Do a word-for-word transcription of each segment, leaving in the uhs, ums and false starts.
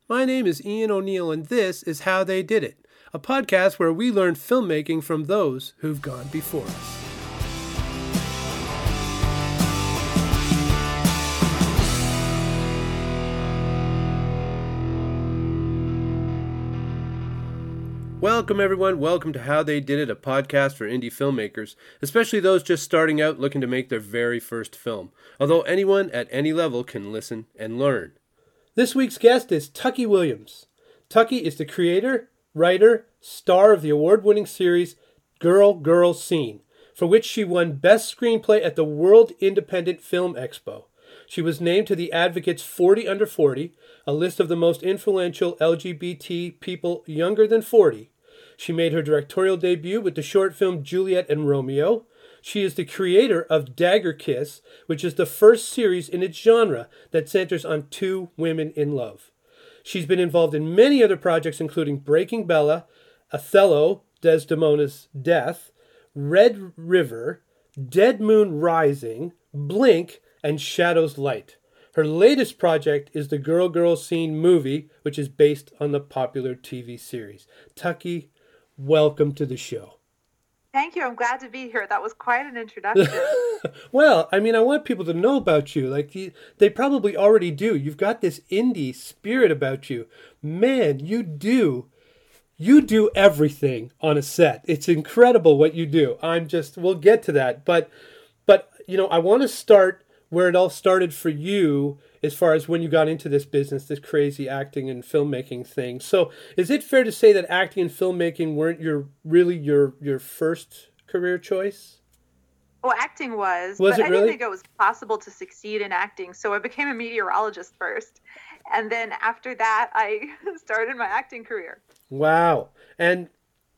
My name is Ian O'Neill, and this is How They Did It, a podcast where we learn filmmaking from those who've gone before us. Welcome, everyone. Welcome to How They Did It, a podcast for indie filmmakers, especially those just starting out looking to make their very first film, although anyone at any level can listen and learn. This week's guest is Tucky Williams. Tucky is the creator, writer, star of the award-winning series Girl, Girl Scene, for which she won Best Screenplay at the World Independent Film Expo. She was named to the Advocate's forty under forty, a list of the most influential L G B T people younger than forty. She made her directorial debut with the short film Juliet and Romeo. She is the creator of Dagger Kiss, which is the first series in its genre that centers on two women in love. She's been involved in many other projects, including Breaking Bella, Othello, Desdemona's Death, Red River, Dead Moon Rising, Blink, and Shadow's Light. Her latest project is the Girl Girl Scene movie, which is based on the popular T V series. Tucky, welcome to the show. Thank you. I'm glad to be here. That was quite an introduction. Well, I mean, I want people to know about you. Like, you, they probably already do. You've got this indie spirit about you. Man, you do. You do everything on a set. It's incredible what you do. I'm just, we'll get to that. But, but you know, I want to start where it all started for you as far as when you got into this business, this crazy acting and filmmaking thing. So is it fair to say that acting and filmmaking weren't your really your your first career choice? Well, acting was, was but it I really? didn't think it was possible to succeed in acting. So I became a meteorologist first. And then after that, I started my acting career. Wow. And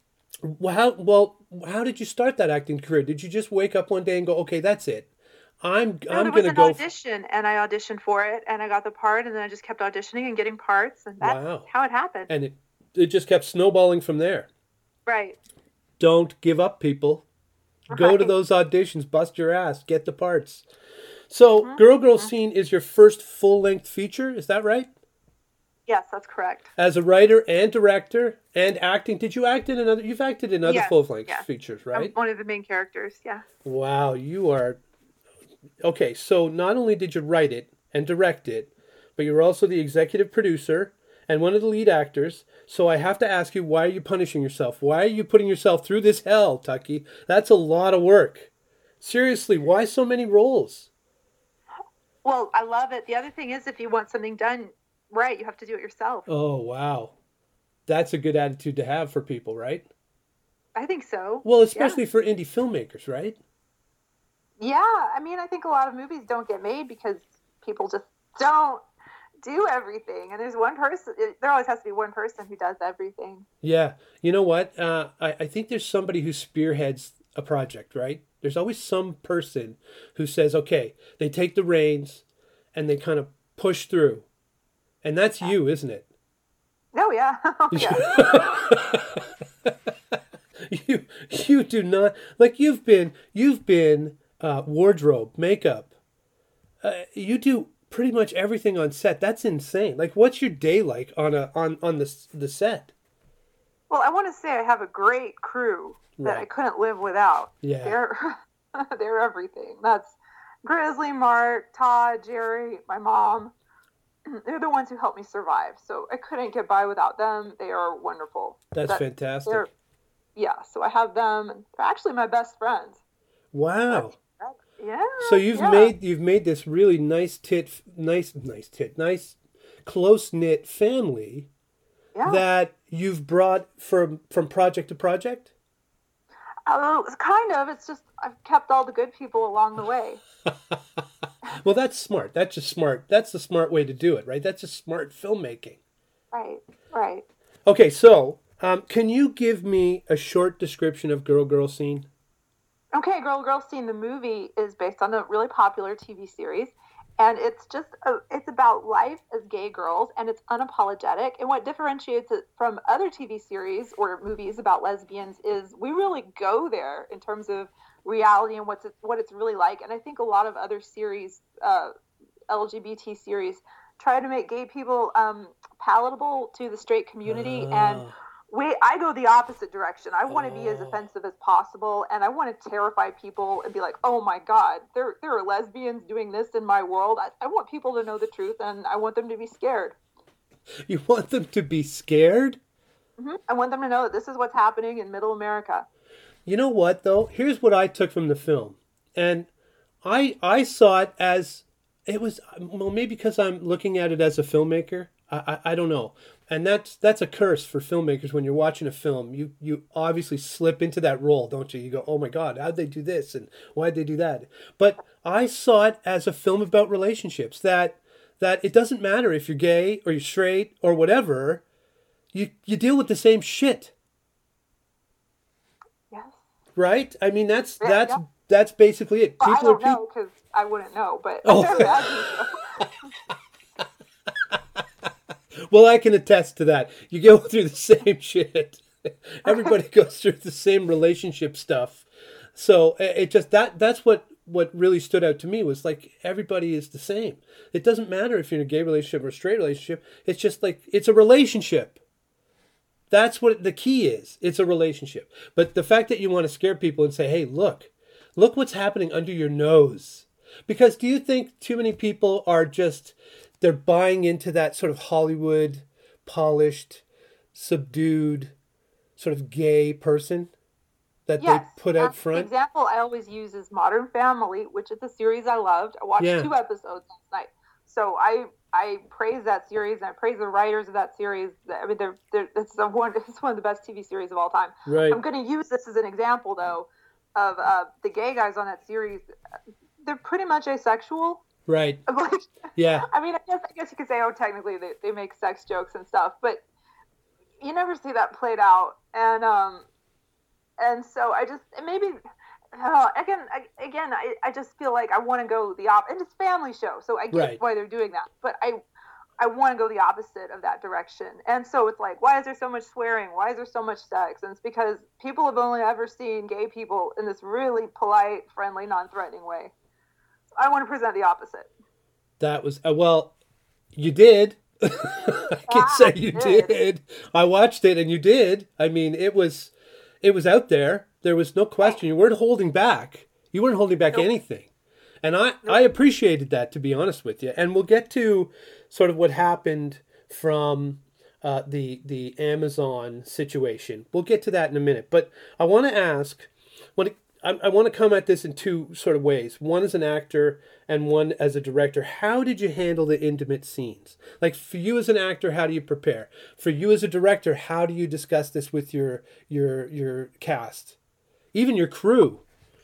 how, well, how did you start that acting career? Did you just wake up one day and go, okay, that's it? I'm no, I'm there going was to an go audition, and I auditioned for it, and I got the part, and then I just kept auditioning and getting parts, and that's Wow. how it happened. And it it just kept snowballing from there. Right. Don't give up, people. Go Right. to those auditions, bust your ass, get the parts. So, Mm-hmm. Girl Girl Mm-hmm. Scene is your first full-length feature, is that right? Yes, that's correct. As a writer and director and acting, did you act in another? You've acted in other Yes, full-length yes. features, I'm right? one of the main characters, yeah. Wow, you are. Okay, so not only did you write it and direct it, but you're also the executive producer and one of the lead actors. So I have to ask you, why are you punishing yourself? Why are you putting yourself through this hell, Tucky? That's a lot of work. Seriously, why so many roles? Well, I love it. The other thing is, if you want something done right, you have to do it yourself. Oh, wow. That's a good attitude to have for people, right? I think so. Well, especially Yeah. for indie filmmakers, right? Yeah, I mean, I think a lot of movies don't get made because people just don't do everything. And there's one person, it, there always has to be one person who does everything. Yeah. You know what? Uh, I, I think there's somebody who spearheads a project, right? There's always some person who says, okay, they take the reins and they kind of push through. And that's Yeah. you, isn't it? Oh, yeah. Oh, yeah. you you do not, like you've been, you've been uh, wardrobe, makeup. Uh, you do pretty much everything on set. That's insane. Like, what's your day like on a on, on the, the set? Well, I want to say I have a great crew that I Right. couldn't live without. Yeah. They're, they're everything. That's Grizzly, Mark, Todd, Jerry, my mom. They're the ones who helped me survive. So I couldn't get by without them. They are wonderful. That's That- fantastic. they're- Yeah, so I have them. And they're actually my best friends. Wow. Yeah. So you've yeah. made you've made this really nice tit, nice nice tit, nice close knit family yeah. that you've brought from from project to project. Oh, it's kind of. It's just I've kept all the good people along the way. Well, that's smart. That's just smart. That's the smart way to do it, right? That's just smart filmmaking. Right, right. Okay, so um, can you give me a short description of Girl Girl Scene? Okay, Girl Girl Scene, the movie is based on a really popular T V series, and it's just a, it's about life as gay girls, and it's unapologetic. And what differentiates it from other T V series or movies about lesbians is we really go there in terms of reality and what's it, what it's really like. And I think a lot of other series, uh, L G B T series, try to make gay people um, palatable to the straight community, uh, and we I go the opposite direction. I want to oh. be as offensive as possible, and I want to terrify people and be like, oh my God, there there are lesbians doing this in my world. I, I want people to know the truth, and I want them to be scared. You want them to be scared? Mm-hmm. I want them to know that this is what's happening in Middle America. You know what, though? Here's what I took from the film. And I I saw it as, it was, well, maybe because I'm looking at it as a filmmaker. I, I, I don't know. And that's that's a curse for filmmakers when you're watching a film. You you obviously slip into that role, don't you? You go, oh my God, how'd they do this? And why'd they do that? But I saw it as a film about relationships, that that it doesn't matter if you're gay or you're straight or whatever, you, you deal with the same shit. Yes. Right? I mean, that's Yeah, that's yeah. that's basically it. Well, I People are don't people. know because I wouldn't know, but Oh. I imagine so. Well, I can attest to that. You go through the same shit. Everybody goes through the same relationship stuff. So it it just that that's what what really stood out to me was like everybody is the same. It doesn't matter if you're in a gay relationship or a straight relationship. It's just like it's a relationship. That's what the key is. It's a relationship. But the fact that you want to scare people and say, "Hey, look, look what's happening under your nose." Because do you think too many people are just they're buying into that sort of Hollywood, polished, subdued, sort of gay person that Yes. they put out um, front? The example I always use is Modern Family, which is a series I loved. I watched Yeah. two episodes last night. So I I praise that series and I praise the writers of that series. I mean, they're, they're it's, a one, it's one of the best T V series of all time. Right. I'm going to use this as an example, though, of uh, the gay guys on that series. They're pretty much asexual. Right. Like, Yeah. I mean, I guess I guess you could say, oh, technically they, they make sex jokes and stuff, but you never see that played out. And um, and so I just maybe uh, again I, again I, I just feel like I want to go the op. And it's a family show, so I get Right. why they're doing that. But I I want to go the opposite of that direction. And so it's like, why is there so much swearing? Why is there so much sex? And it's because people have only ever seen gay people in this really polite, friendly, non-threatening way. I want to present the opposite. That was uh, well, you did. I can Ah, say you did. did. I watched it, and you did. I mean, it was, it was out there. There was no question. You weren't holding back. You weren't holding back Nope. anything, and I, I appreciated that, to be honest with you. And we'll get to sort of what happened from uh, the the Amazon situation. We'll get to that in a minute. But I want to ask, when it, I, I want to come at this in two sort of ways. One as an actor and one as a director. How did you handle the intimate scenes? Like for you as an actor, how do you prepare? For you as a director, how do you discuss this with your your your cast, even your crew?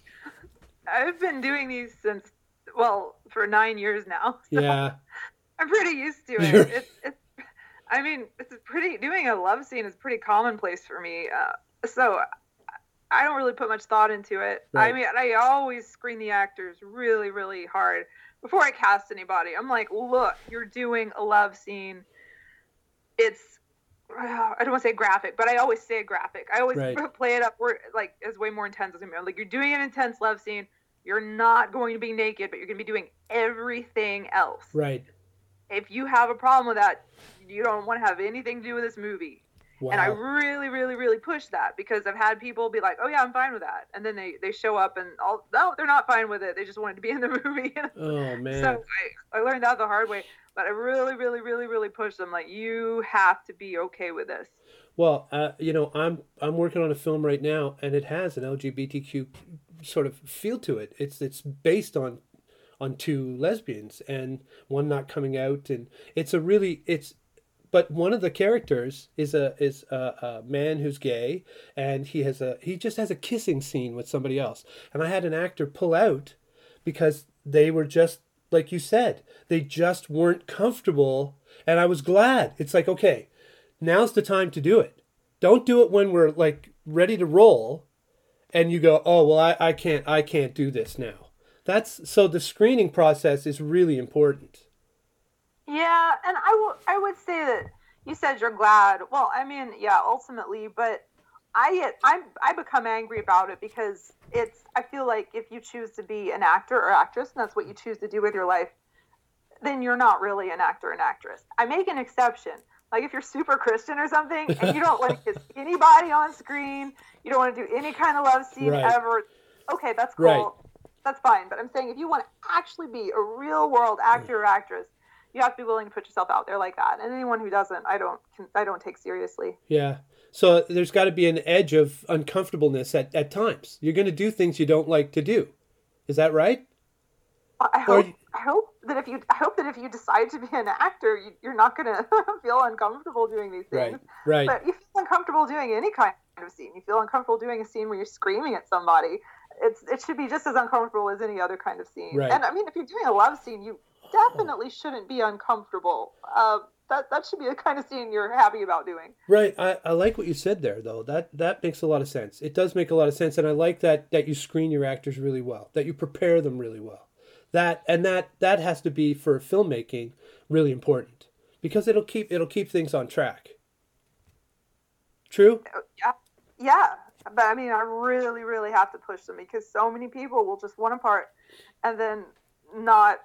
I've been doing these since, well, for nine years now. So Yeah, I'm pretty used to You're- it. It's, it's, I mean, it's pretty, doing a love scene is pretty commonplace for me. Uh, so I don't really put much thought into it. Right. I mean, I always screen the actors really, really hard before I cast anybody. I'm like, look, you're doing a love scene. It's, I don't want to say graphic, but I always say graphic. I always Right. play it up where, like, as way more intense as I'm like, you're doing an intense love scene. You're not going to be naked, but you're going to be doing everything else. right. If you have a problem with that, you don't want to have anything to do with this movie. Wow. And I really, really, really push that because I've had people be like, oh yeah, I'm fine with that. And then they, they show up and all, no, they're not fine with it. They just wanted to be in the movie. oh man. So I, I learned that the hard way, but I really, really, really, really push them. Like, you have to be okay with this. Well, uh, you know, I'm I'm working on a film right now, and it has an L G B T Q sort of feel to it. It's it's based on on two lesbians and one not coming out, and it's a really it's. But one of the characters is a is a, a man who's gay, and he has a he just has a kissing scene with somebody else, and I had an actor pull out because they were just like you said, they just weren't comfortable, and I was glad. It's like, okay, now's the time to do it. Don't do it when we're like ready to roll and you go, oh, well, I, I can't, I can't do this now. That's so the screening process is really important. Yeah. And I will, I would say that you said you're glad. Well, I mean, yeah, ultimately, but I get, I, I become angry about it because it's, I feel like if you choose to be an actor or actress, and that's what you choose to do with your life, then you're not really an actor or an actress. I make an exception. Like if you're super Christian or something and you don't want to kiss anybody on screen, you don't want to do any kind of love scene right. ever. Okay, that's cool. Right. That's fine. But I'm saying if you want to actually be a real world actor or actress, you have to be willing to put yourself out there like that. And anyone who doesn't, I don't, I don't take seriously. Yeah. So there's got to be an edge of uncomfortableness at, at times. You're going to do things you don't like to do. Is that right? I hope, or, I hope that if you, I hope that if you decide to be an actor, you, you're not going to feel uncomfortable doing these things. Right. Right. But you feel uncomfortable doing any kind of scene. You feel uncomfortable doing a scene where you're screaming at somebody. It's, it should be just as uncomfortable as any other kind of scene. Right. And I mean, if you're doing a love scene, you definitely shouldn't be uncomfortable. Uh, that that should be the kind of scene you're happy about doing. Right. I, I like what you said there, though. That that makes a lot of sense. It does make a lot of sense, and I like that that you screen your actors really well, that you prepare them really well. That and that that has to be for filmmaking really important because it'll keep it'll keep things on track. True? Yeah. Yeah. But I mean, I really, really have to push them because so many people will just want a part and then not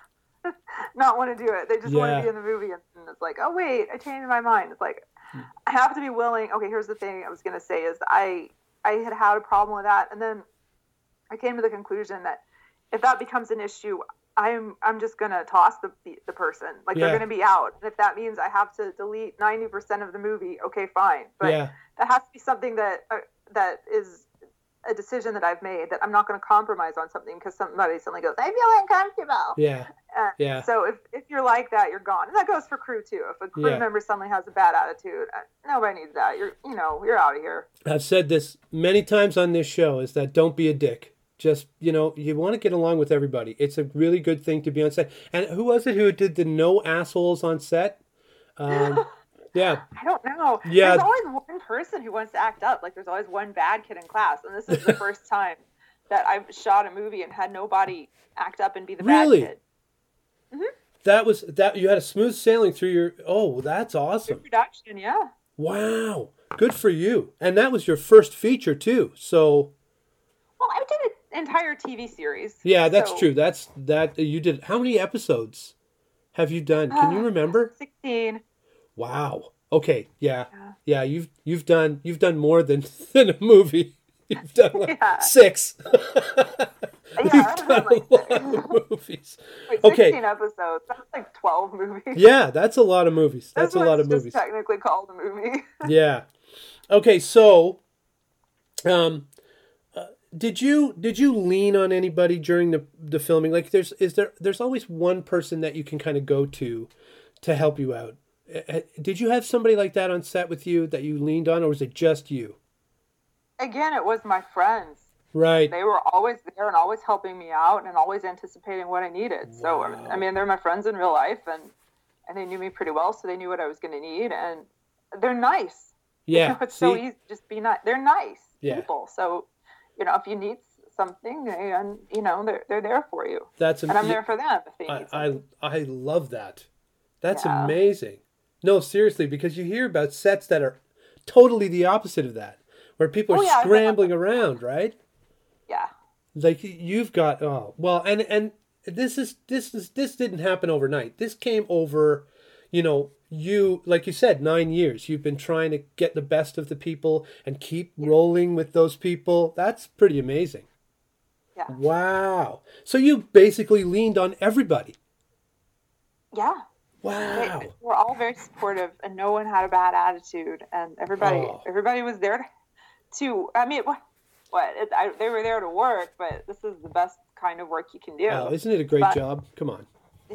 not want to do it. They just yeah. want to be in the movie, and it's like, oh wait, I changed my mind. It's like I have to be willing. Okay, here's the thing I was gonna say is I I had had a problem with that, and then I came to the conclusion that if that becomes an issue, I'm I'm just gonna toss the the person. Like yeah. they're gonna be out. And if that means I have to delete ninety percent of the movie, okay, fine. But yeah. that has to be something that uh, that is a decision that I've made, that I'm not going to compromise on something because somebody suddenly goes, I feel uncomfortable. Yeah. Uh, yeah. So if, if you're like that, you're gone. And that goes for crew too. If a crew yeah. member suddenly has a bad attitude, uh, nobody needs that. You're, you know, you're out of here. I've said this many times on this show is that don't be a dick. Just, you know, you want to get along with everybody. It's a really good thing to be on set. And who was it who did the no assholes on set? Um, yeah. I don't know. Yeah. There's always one person who wants to act up. Like there's always one bad kid in class. And this is the first time that I've shot a movie and had nobody act up and be the really? bad kid. Mm-hmm. That was, that you had a smooth sailing through your, oh, that's awesome. Good production, yeah. Wow. Good for you. And that was your first feature too. So. Well, I did an entire T V series. Yeah, that's so. true. That's, that, you did, how many episodes have you done? Can you remember? Uh, sixteen. Wow. Okay. Yeah. yeah. Yeah. You've you've done you've done more than, than a movie. You've done like yeah. six. yeah, you've done like a lot of movies. Wait, okay. sixteen episodes. That's like twelve movies. Yeah, that's a lot of movies. That's this a lot of just movies. Technically called a movie. yeah. Okay. So, um, uh, did you did you lean on anybody during the the filming? Like, there's is there there's always one person that you can kind of go to to help you out. Did you have somebody like that on set with you that you leaned on, or was it just you? Again, it was my friends. Right. They were always there and always helping me out and always anticipating what I needed. Wow. So, I mean, they're my friends in real life, and, and they knew me pretty well, so they knew what I was going to need, and they're nice. Yeah. You know, it's See? so easy to just be nice. They're nice yeah. people. So, you know, if you need something, and you know, they're they're there for you. That's and I'm there for them if they need I, something. I I love that. That's yeah. amazing. No, seriously, because you hear about sets that are totally the opposite of that, where people are oh, yeah, scrambling around, right? Yeah. Like you've got oh well, and and this is this is this didn't happen overnight. This came over, you know, you like you said, nine years. You've been trying to get the best of the people and keep rolling with those people. That's pretty amazing. Yeah. Wow. So you basically leaned on everybody. Yeah. Wow. They, we're all very supportive, and no one had a bad attitude, and everybody Oh. everybody was there to. to I mean, what? What? It, I, they were there to work, but this is the best kind of work you can do. Oh, isn't it a great but, job? Come on.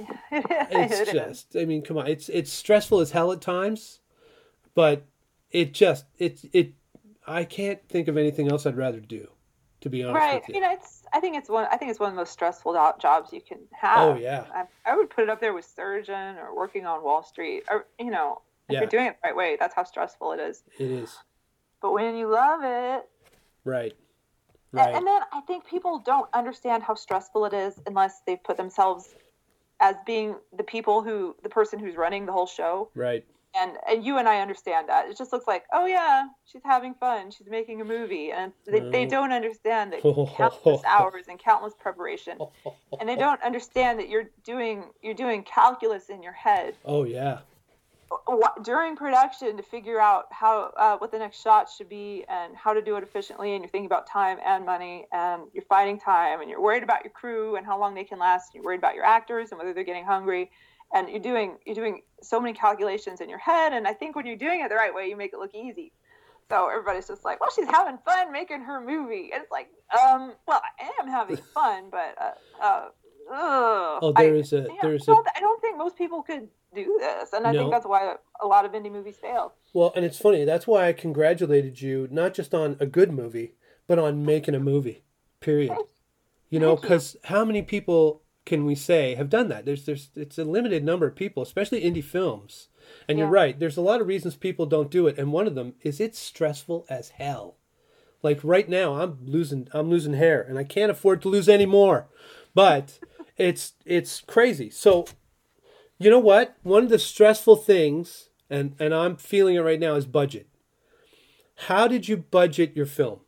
It's It's just, I mean, come on. It's it's stressful as hell at times, but it just, it, it, I can't think of anything else I'd rather do, to be honest right. with you. You know, it's, I think it's one, I think it's one of the most stressful do- jobs you can have. Oh, yeah. I, I would put it up there with surgeon or working on Wall Street, or, you know, if Yeah. you're doing it the right way, that's how stressful it is. It is. But when you love it, Right. Right. and then I think people don't understand how stressful it is unless they've put themselves as being the people who, the person who's running the whole show. Right. And and you and I understand that. It just looks like, oh yeah, she's having fun. She's making a movie. And they, they don't understand that countless hours and countless preparation. And they don't understand that you're doing you're doing calculus in your head. Oh yeah. During production to figure out how uh, what the next shot should be and how to do it efficiently, and you're thinking about time and money, and you're finding time, and you're worried about your crew and how long they can last. You're worried about your actors and whether they're getting hungry, and you're doing you're doing so many calculations in your head. And I think when you're doing it the right way, you make it look easy. So everybody's just like, well, she's having fun making her movie, and it's like, um, well, I am having fun, but uh, uh, ugh. oh, there I, is a yeah, there's I don't, a. I don't think most people could do this, and I No. think that's why a lot of indie movies fail. Well, and it's funny. That's why I congratulated you, not just on a good movie, but on making a movie. Period. Thank You know, Thank you. because how many people can we say have done that? There's, there's, it's a limited number of people, especially indie films. And you're Yeah. right. There's a lot of reasons people don't do it, and one of them is it's stressful as hell. Like right now, I'm losing, I'm losing hair, and I can't afford to lose any more. But it's, it's crazy. So, you know what? One of the stressful things, and and I'm feeling it right now, is budget. How did you budget your film?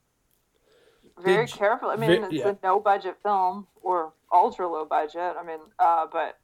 Very Did you- careful. I mean, ve- it's yeah. a no budget film or ultra low budget. I mean, uh, but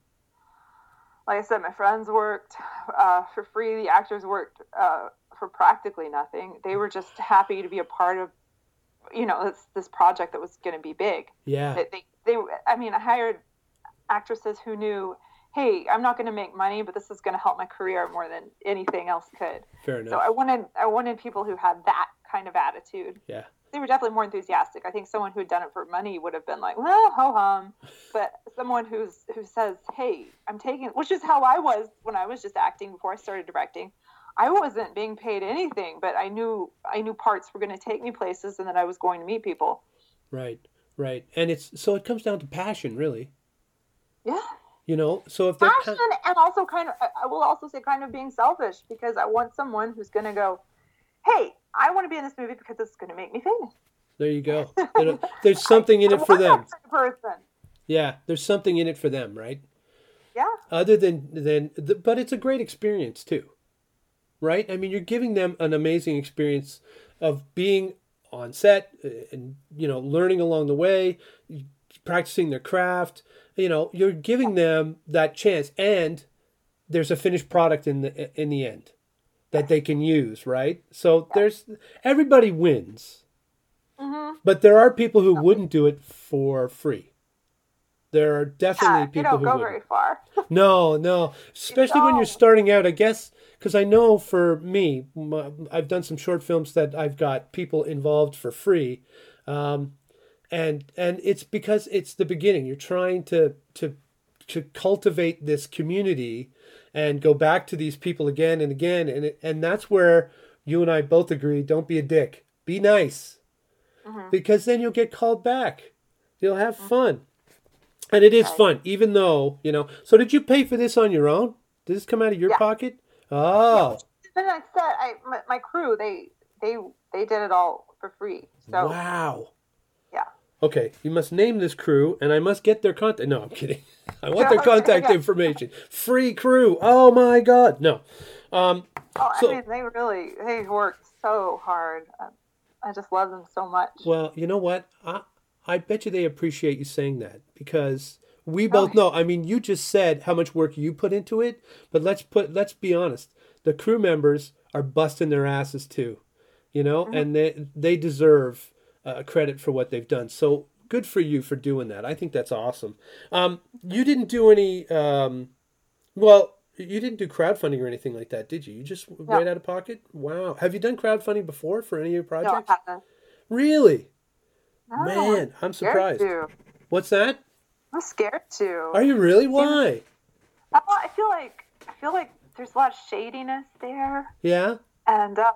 like I said, my friends worked uh, for free. The actors worked uh, for practically nothing. They were just happy to be a part of, you know, this this project that was going to be big. Yeah. They, they, they, I mean, I hired actresses who knew, hey, I'm not going to make money, but this is going to help my career more than anything else could. Fair So enough. I wanted, I wanted people who had that kind of attitude. Yeah. They were definitely more enthusiastic. I think someone who had done it for money would have been like, well, ho hum. But someone who's who says, hey, I'm taking, which is how I was when I was just acting before I started directing. I wasn't being paid anything, but I knew I knew parts were going to take me places, and that I was going to meet people. Right. Right. And it's so it comes down to passion, really. Yeah. You know, so if they're Passion, and also kind of, I will also say kind of being selfish, because I want someone who's going to go, hey, I want to be in this movie because it's going to make me famous. there you go. There- There's something in I it for want them. that sort of person. Yeah, there's something in it for them, right? Yeah. Other than than, the, but it's a great experience too, right? I mean, you're giving them an amazing experience of being on set uh, and you know learning along the way, practicing their craft. You know, you're giving them that chance, and there's a finished product in the in the end that they can use, right? So there's everybody wins, Mm-hmm. but there are people who wouldn't do it for free. There are definitely Yeah, you people don't who go wouldn't. very far. No, no. Especially when you're don't. starting out, I guess, because I know for me, my, I've done some short films that I've got people involved for free, um, and and it's because it's the beginning. You're trying to to to cultivate this community and go back to these people again and again, and it, and that's where you and I both agree. Don't be a dick. Be nice, Mm-hmm. because then you'll get called back. You'll have fun. And it is Right. fun, even though, you know. So did you pay for this on your own? Did this come out of your Yeah. pocket? Oh, Then I said, I my, my crew, they they they did it all for free. So wow. yeah. Okay, you must name this crew, and I must get their contact. No, I'm kidding. I want their Okay, contact yeah. information. Free crew. Oh my God. No. Um. Oh, So- I mean, they really they worked so hard. I, I just love them so much. Well, you know what? I I bet you they appreciate you saying that, because we both Oh. know. I mean, you just said how much work you put into it, but let's put let's be honest. The crew members are busting their asses too, you know, Mm-hmm. and they they deserve uh, credit for what they've done. So good for you for doing that. I think that's awesome. Um, you didn't do any. Um, well, you didn't do crowdfunding or anything like that, did you? You just right out of pocket. Wow. Have you done crowdfunding before for any of your No, I projects? haven't. Really? No, Man, I'm scared surprised. to. What's that? I'm scared to. Are you really? Why? I I feel like I feel like there's a lot of shadiness there, Yeah. and uh,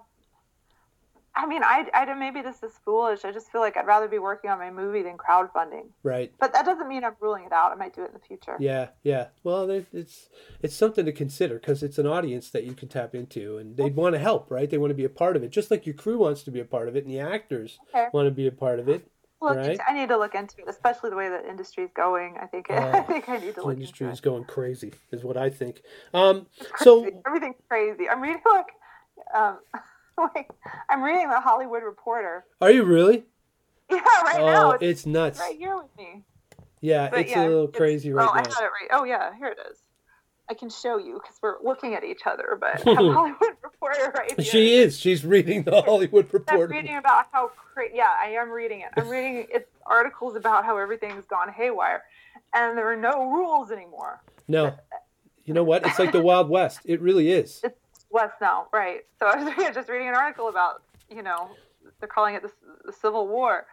I mean, I, I don't- maybe this is foolish. I just feel like I'd rather be working on my movie than crowdfunding. Right. But that doesn't mean I'm ruling it out. I might do it in the future. Yeah. Yeah. Well, there- it's it's something to consider, because it's an audience that you can tap into, and they'd want to help, right? They want to be a part of it, just like your crew wants to be a part of it, and the actors Okay. want to be a part of it. Look, right? I need to look into it, especially the way the industry's going. I think Uh, I think I need to the look industry into is it. going crazy, is what I think. Um, It's crazy. so, Everything's crazy. I'm reading like, um, like I'm reading the Hollywood Reporter. are you really? Yeah, right now Oh, it's it's nuts. right here with me. Yeah, But it's a yeah, little it's, crazy right oh, I now. had it right. Oh yeah, here it is. I can show you because we're looking at each other. But I have Hollywood Reporter right here. She is. She's reading the Hollywood I'm Reporter. reading about how cra- yeah, I am reading it. I'm reading it's articles about how everything's gone haywire, and there are no rules anymore. No, you know what? It's like the Wild West. It really is. It's West now, right? So I was just reading an article about, you know, they're calling it the, the Civil War.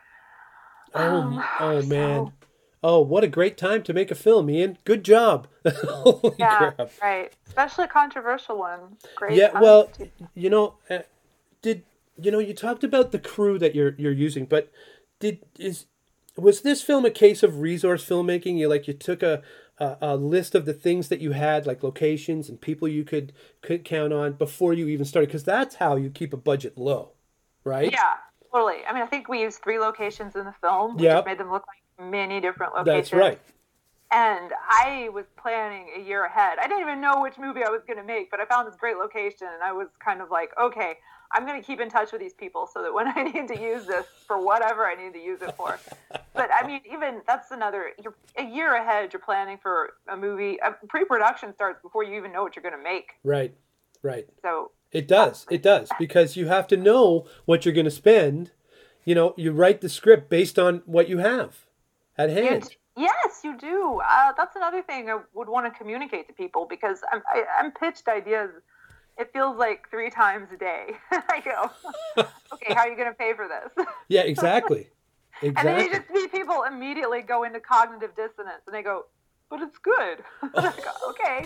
Oh, Um, oh so- man. Oh, what a great time to make a film, Ian. Good job. Holy Yeah, crap. right. Especially a controversial one. Great. Yeah, time well, to- you know, uh, did you know you talked about the crew that you're you're using, but did is was this film a case of resource filmmaking? You like you took a a, a list of the things that you had, like locations and people you could could count on before you even started, because that's how you keep a budget low, right? yeah, totally. I mean, I think we used three locations in the film. We Yep. just made them look like many different locations. That's right. And I was planning a year ahead. I didn't even know which movie I was going to make, but I found this great location, and I was kind of like, okay, I'm going to keep in touch with these people so that when I need to use this for whatever I need to use it for. But I mean, even that's another, you're a year ahead, you're planning for a movie. Uh, pre-production starts before you even know what you're going to make. Right, right. So It does. It does, because you have to know what you're going to spend. You know, you write the script based on what you have at hand. yes, you do. Uh, that's another thing I would want to communicate to people, because I'm, I, I'm pitched ideas. It feels like three times a day. I go, okay, how are you going to pay for this? Yeah, exactly. And then you Exactly. just see people immediately go into cognitive dissonance, and they go, but it's good. I go, okay.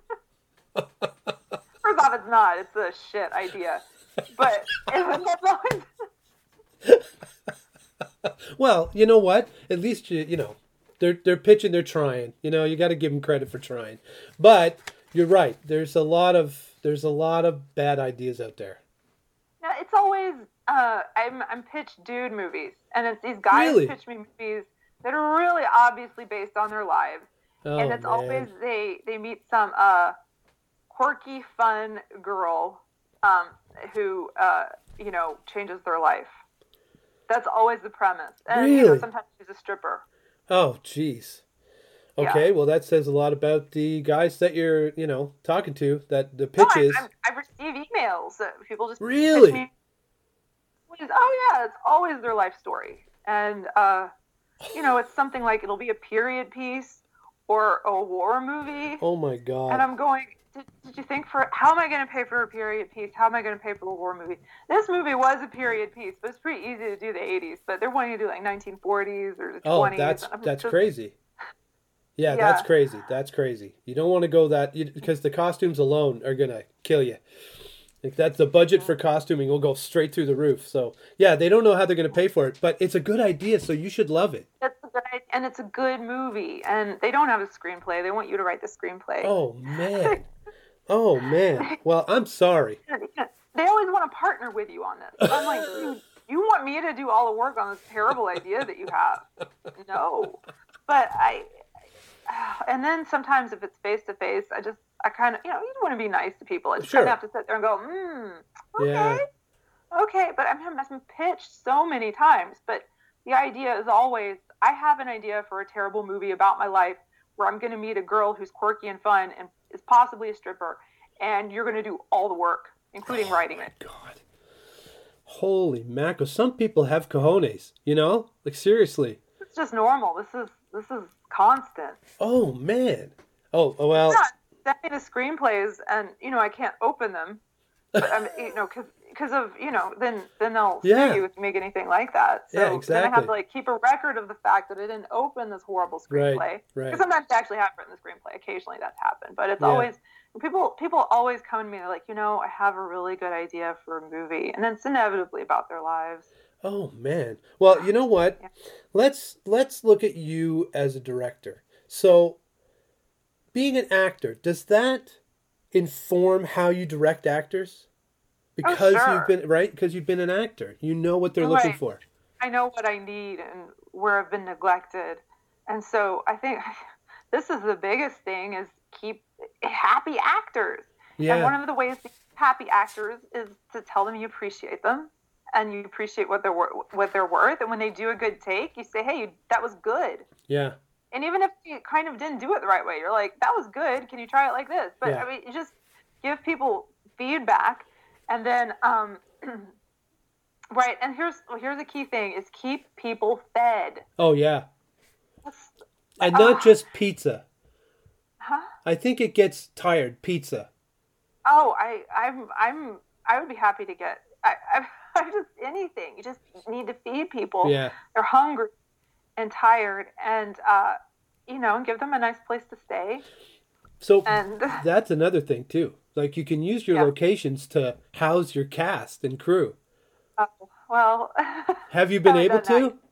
First off, it's not. It's a shit idea. But it's always... Well, you know what? At least you you know they're they're pitching, they're trying. You know, you got to give them credit for trying. But you're right. There's a lot of there's a lot of bad ideas out there. Yeah, it's always uh, I'm I'm pitched dude movies, and it's these guys Really? pitch me movies that are really obviously based on their lives, Oh, and it's man. always they they meet some uh, quirky, fun girl um, who uh, you know changes their life. That's always the premise, and you know, Really? sometimes she's a stripper. Oh, jeez. Yeah. Okay, well that says a lot about the guys that you're you know talking to. That the No, pitches. I, I, I receive emails that people just Really? pitch me. Oh yeah, it's always their life story, and uh, you know, it's something like it'll be a period piece or a war movie, Oh my God. and I'm going. Did, did you think for how am I going to pay for a period piece? How am I going to pay for a war movie? This movie was a period piece, but it's pretty easy to do the eighties. But they're wanting to do like nineteen forties or the Oh, twenties. that's and I'm that's just- crazy. Yeah, Yeah. that's crazy. That's crazy. You don't want to go that because the costumes alone are gonna kill you. Like that's the budget for costuming will go straight through the roof. So yeah, they don't know how they're gonna pay for it, but it's a good idea, so you should love it. That's a good, idea, and it's a good movie. And they don't have a screenplay. They want you to write the screenplay. Oh man. Oh man. Well, I'm sorry. They always want to partner with you on this. I'm like, dude, you want me to do all the work on this terrible idea that you have? No. But I, and then sometimes if it's face to face, I just, I kind of, you know, you want to be nice to people. I just Sure. kind of have to sit there and go, hmm, okay, Yeah. okay. But I'm, I've been pitched so many times. But the idea is always, I have an idea for a terrible movie about my life where I'm going to meet a girl who's quirky and fun and is possibly a stripper, and you're going to do all the work, including writing it. God. Holy mackerel. Some people have cojones, you know? Like seriously. It's just normal. This is this is constant. Oh man. Oh, oh, well. Yeah, send me the screenplays, and you know I can't open them, but I'm, you know, because because of you know then then they'll Yeah. sue you if you make anything like that. So Yeah, then I have exactly. to like keep a record of the fact that I didn't open this horrible screenplay. Right, right. Because sometimes I actually have written the screenplay. Occasionally that's happened, but it's Yeah. always people people always come to me. They're like, you know, I have a really good idea for a movie, and then it's inevitably about their lives. Oh man. Well, you know what? Yeah. Let's let's look at you as a director. So, being an actor, does that inform how you direct actors? Because sure. you've been right, because you've been an actor. You know what they're looking Right. for. I know what I need and where I've been neglected. And so I think this is the biggest thing is keep happy actors. Yeah. And one of the ways to keep happy actors is to tell them you appreciate them and you appreciate what they're what they're worth. And when they do a good take, you say, "Hey, that was good." Yeah. And even if you kind of didn't do it the right way, you're like, "That was good. Can you try it like this?" But Yeah. I mean, you just give people feedback, and then um, right. And here's well, here's a key thing: is keep people fed. Oh yeah. That's, And not uh, just pizza. huh? I think it gets tired. Pizza. Oh, I, I'm, I'm, I would be happy to get. I, I, I just anything. You just need to feed people. Yeah. They're hungry and tired, and uh, you know, and give them a nice place to stay. So And that's another thing too. Like you can use your Yeah. locations to house your cast and crew. oh, well, Have you been haven't able done to?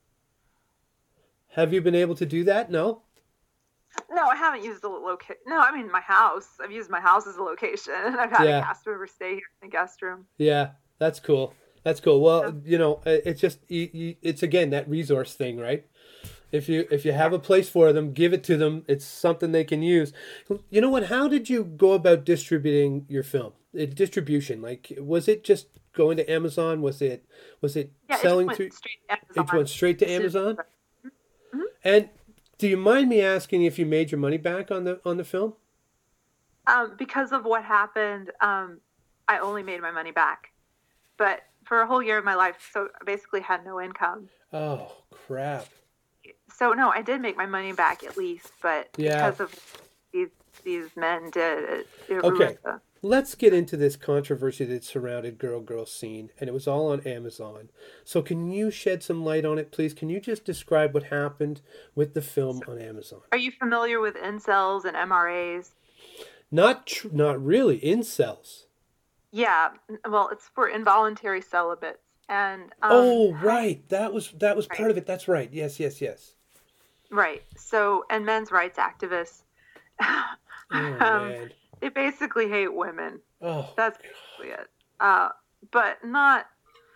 Have you been able to do that? No? No, I haven't used the location. No, I mean my house. I've used my house as a location, and I've had Yeah. a cast member stay here in the guest room. Yeah, that's cool. That's cool. Well, Yeah. you know, it- it's just you, you, it's again that resource thing, right? If you if you have a place for them, give it to them. It's something they can use. You know what? How did you go about distributing your film? Uh, distribution, like was it just going to Amazon? Was it was it Yeah, selling it just through? went straight to Amazon. It went straight to Amazon. And do you mind me asking if you made your money back on the on the film? Um, because of what happened, um, I only made my money back. But for a whole year of my life, so I basically had no income. Oh crap! So no, I did make my money back at least, but Yeah. because of these these men did it, it Okay. ruined the- Let's get into this controversy that surrounded Girl Girl Scene, and it was all on Amazon. So can you shed some light on it, please? Can you just describe what happened with the film on Amazon? Are you familiar with incels and M R As? Not tr- not really, incels. Yeah, well, it's for involuntary celibates, and um, Oh, right. That was that was part Right. of it. That's right. Yes, yes, yes. right. So, and men's rights activists, Oh, um, man. they basically hate women. Oh, That's basically it. Uh, but not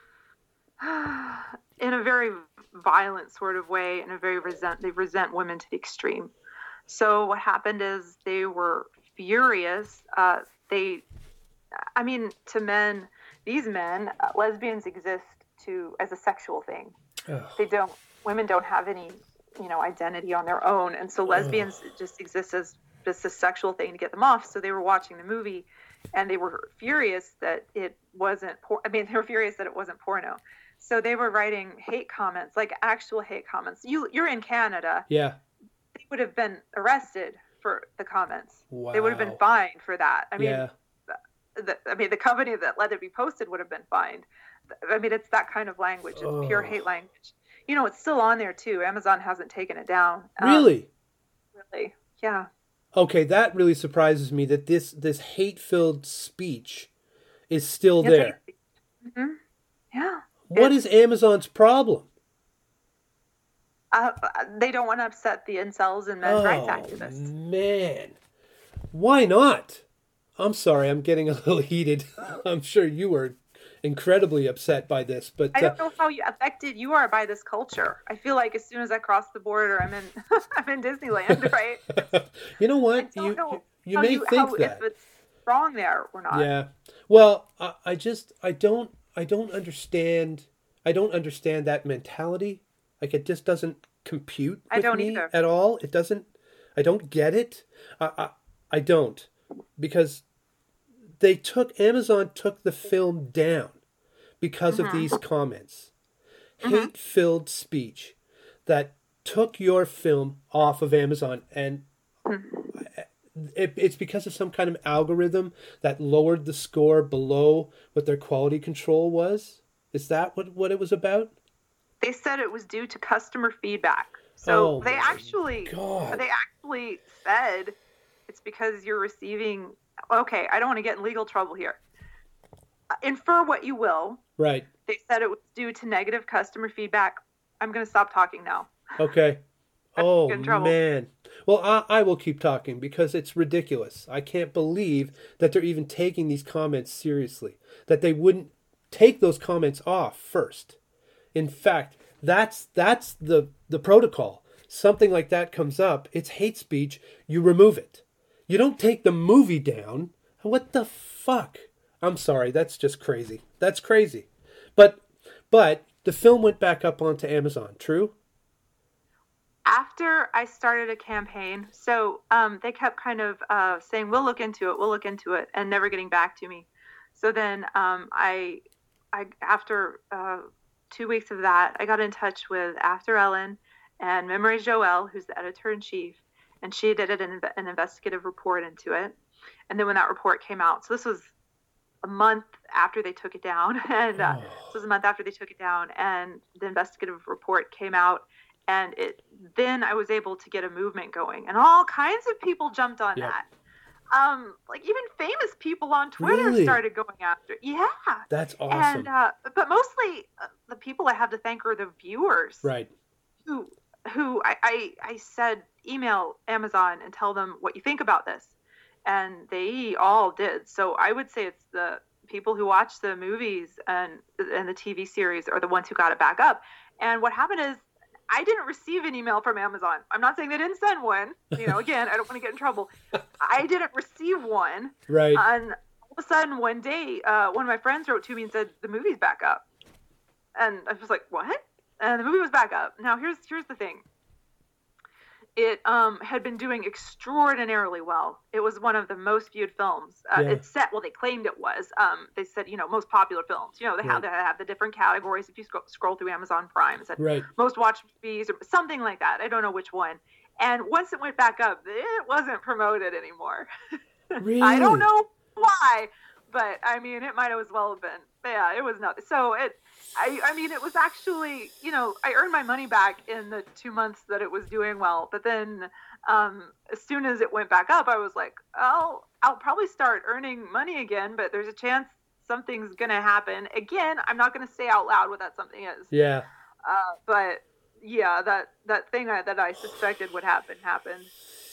in a very violent sort of way, in a very resent, they resent women to the extreme. So what happened is they were furious. Uh, they, I mean, to men, these men, uh, lesbians exist to, as a sexual thing. oh. They don't, women don't have any, you know, identity on their own. And so lesbians just exist as just a sexual thing to get them off. So they were watching the movie and they were furious that it wasn't, por- I mean, they were furious that it wasn't porno. So they were writing hate comments, like actual hate comments. You, you're in Canada. Yeah. They would have been arrested for the comments. Wow. They would have been fined for that. I mean, yeah. the, I mean, the company that let it be posted would have been fined. I mean, it's that kind of language. It's Oh. pure hate language. You know, it's still on there too. Amazon hasn't taken it down. Um, Really? Really? Yeah. Okay, that really surprises me that this this hate-filled speech is still Yeah, there. hmm Yeah. What It's- is Amazon's problem? Uh, they don't want to upset the incels and men's rights Oh, activists. man. Why not? I'm sorry, I'm getting a little heated. I'm sure you were incredibly upset by this, but I uh, don't know how you affected you are by this culture. I feel like as soon as I cross the border, I'm in I'm in Disneyland, right? you know I what? don't You know you, you how may you, think how, that. if it's wrong there or not. Yeah. Well, I, I just I don't I don't understand I don't understand that mentality. Like it just doesn't compute with I don't me either. at all. It doesn't I don't get it. I, I I don't because they took Amazon took the film down because of Mm-hmm. these comments. Hate-filled speech that took your film off of Amazon and it, it's because of some kind of algorithm that lowered the score below what their quality control was. Is that what, what it was about? They said it was due to customer feedback. So Oh they my actually God. they actually said it's because you're receiving. Okay, I don't want to get in legal trouble here. Uh, Infer what you will. Right. They said it was due to negative customer feedback. I'm going to stop talking now. Okay. Oh, Get in trouble. man. Well, I, I will keep talking because it's ridiculous. I can't believe that they're even taking these comments seriously. That they wouldn't take those comments off first In fact, that's that's the the protocol. Something like that comes up, it's hate speech, you remove it. You don't take the movie down. What the fuck? I'm sorry, that's just crazy. That's crazy. But but the film went back up onto Amazon, true? After I started a campaign, so um, they kept kind of uh, saying, we'll look into it, we'll look into it, and never getting back to me. So then um, I, I after uh, two weeks of that, I got in touch with After Ellen and Memory Joelle, who's the editor-in-chief, and she did an, an investigative report into it. And then when that report came out, so this was a month after they took it down, and uh, oh. this was a month after they took it down, and the investigative report came out, and it then I was able to get a movement going, and all kinds of people jumped on yep. that. Um, like even famous people on Twitter really? started going after. Yeah, that's awesome. And uh, but mostly uh, the people I have to thank are the viewers, right? Who who I, I I said email Amazon and tell them what you think about this, and they all did. So I would say it's the people who watch the movies and and the T V series are the ones who got it back up. And what happened is, I didn't receive an email from Amazon. I'm not saying they didn't send one. You know, again, I don't want to get in trouble. I didn't receive one. Right. And all of a sudden, one day, uh, one of my friends wrote to me and said, the movie's back up. And I was like, what? And the movie was back up. Now, here's here's the thing. It um, had been doing extraordinarily well. It was one of the most viewed films. Uh, yeah. It's set, well, they claimed it was. Um, they said, you know, most popular films. You know, they, right. have, they have the different categories. If you scroll, scroll through Amazon Prime, it said right. most watched movies or something like that. I don't know which one. And once it went back up, it wasn't promoted anymore. Really? I don't know why, but I mean, it might as well have been. But yeah, it was nothing. So it, I, I mean, it was actually, you know, I earned my money back in the two months that it was doing well. But then um, as soon as it went back up, I was like, oh, I'll probably start earning money again. But there's a chance something's going to happen. Again, I'm not going to say out loud what that something is. Yeah. Uh, but yeah, that, that thing I, that I suspected would happen happened.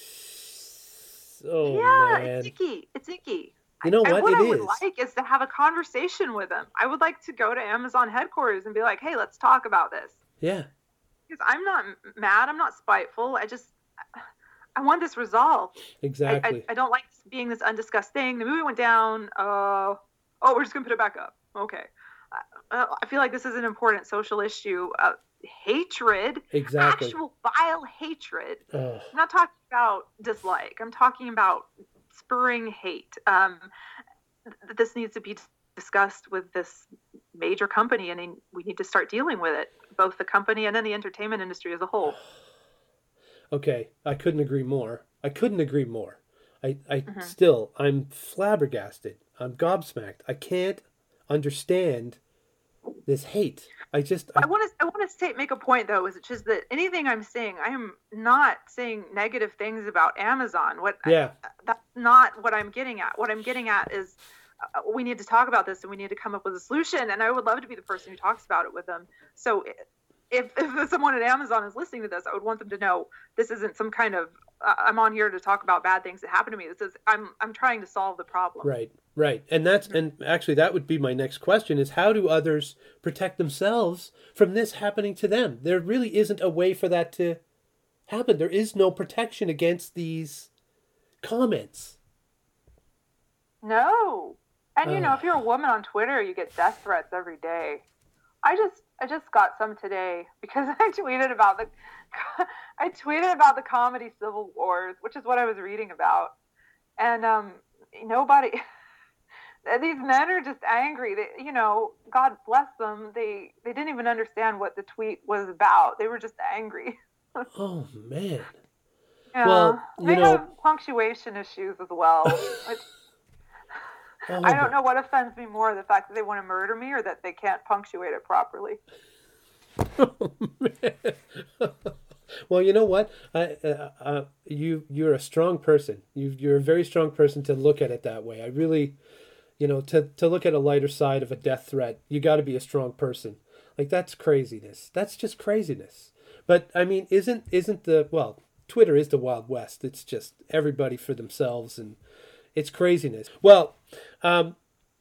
Oh, yeah, man. it's icky. It's icky. You know I, what? what it I is. would like is to have a conversation with them. I would like to go to Amazon headquarters and be like, hey, let's talk about this. Yeah. Because I'm not mad. I'm not spiteful. I just, I want this resolved. Exactly. I, I, I don't like being this undiscussed thing. The movie went down. Uh, oh, we're just going to put it back up. Okay. Uh, I feel like this is an important social issue. Uh, hatred. Exactly. Actual vile hatred. Ugh. I'm not talking about dislike. I'm talking about spurring hate. Um, th- this needs to be discussed with this major company, and we need to start dealing with it, both the company and then the entertainment industry as a whole. Okay, I couldn't agree more. I couldn't agree more. I, I mm-hmm. still, I'm flabbergasted. I'm gobsmacked. I can't understand this hate. I just I want to I want to say make a point though, which is that anything I'm saying, I am not saying negative things about Amazon. What yeah, I, that's not what I'm getting at. What I'm getting at is uh, we need to talk about this and we need to come up with a solution. And I would love to be the person who talks about it with them. So if if someone at Amazon is listening to this, I would want them to know this isn't some kind of uh, I'm on here to talk about bad things that happen to me. This is I'm I'm trying to solve the problem. Right. Right. And that's, and actually that would be my next question is how do others protect themselves from this happening to them? There really isn't a way for that to happen. There is no protection against these comments. No. And you uh, know, if you're a woman on Twitter, you get death threats every day. I just, I just got some today because I tweeted about the, I tweeted about the comedy Civil Wars, which is what I was reading about. And, um, nobody, these men are just angry. They, you know, God bless them. They they didn't even understand what the tweet was about. They were just angry. Oh man. Yeah. Well, they you know, have punctuation issues as well. Which, oh, I don't know what offends me more, the fact that they want to murder me or that they can't punctuate it properly. Oh man. Well, you know what? I, uh, uh, you you're a strong person. You you're a very strong person to look at it that way. I really. You know, to, to look at a lighter side of a death threat, you got to be a strong person. Like, that's craziness. That's just craziness. But, I mean, isn't isn't the, well, Twitter is the Wild West. It's just everybody for themselves, and it's craziness. Well, um,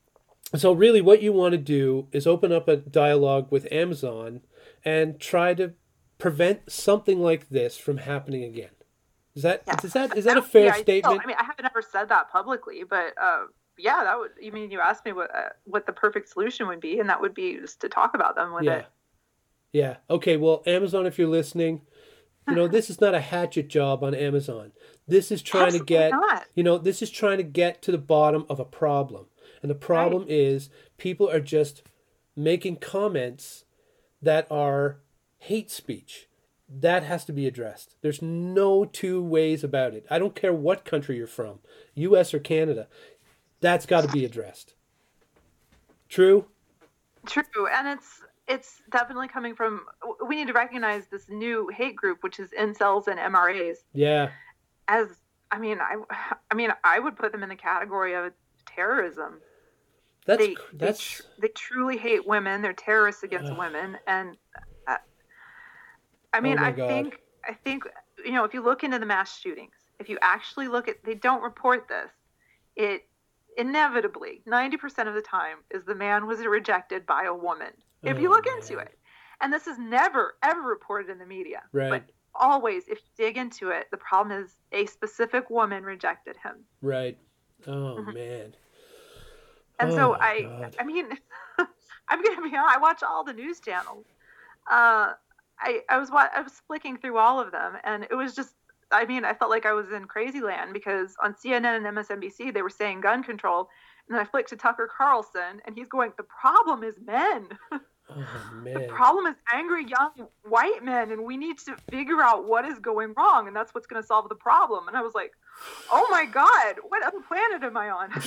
So really what you want to do is open up a dialogue with Amazon and try to prevent something like this from happening again. Is that Yeah. is that is That that a would be fair ideal. statement? I mean, I haven't ever said that publicly, but uh, yeah, that would. You mean you asked me what uh, what the perfect solution would be, and that would be just to talk about them with Yeah. it. Yeah. Okay, well, Amazon, if you're listening, you know, this is not a hatchet job on Amazon. This is trying to Absolutely get, not. you know, this is trying to get to the bottom of a problem. And the Right. problem is people are just making comments that are hate speech. That has to be addressed. There's no two ways about it. I don't care what country you're from, U S or Canada. That's got to be addressed. True? True, and it's it's definitely coming from. We need to recognize this new hate group, which is incels and M R As. Yeah. As I mean, I I mean, I would put them in the category of terrorism. That's They they, that's tr- they truly hate women. They're terrorists against Ugh. women, and uh, I mean, Oh my I God. think I think you know if you look into the mass shootings, if you actually look at, they don't report this. It inevitably ninety percent of the time is the man was rejected by a woman. If you Oh, look into man. it, and this is never ever reported in the media, Right. but always, if you dig into it, the problem is a specific woman rejected him. Right. Oh Mhm. man. And Oh so my I, God. I mean, I'm gonna be honest. I watch all the news channels. Uh, I I was wa- I was flicking through all of them, and it was just. I mean, I felt like I was in crazy land because on C N N and M S N B C they were saying gun control, and then I flicked to Tucker Carlson, and he's going, "The problem is men. Oh The man. problem is angry young white men, and we need to figure out what is going wrong, and that's what's going to solve the problem." And I was like, "Oh my God, what other planet am I on?"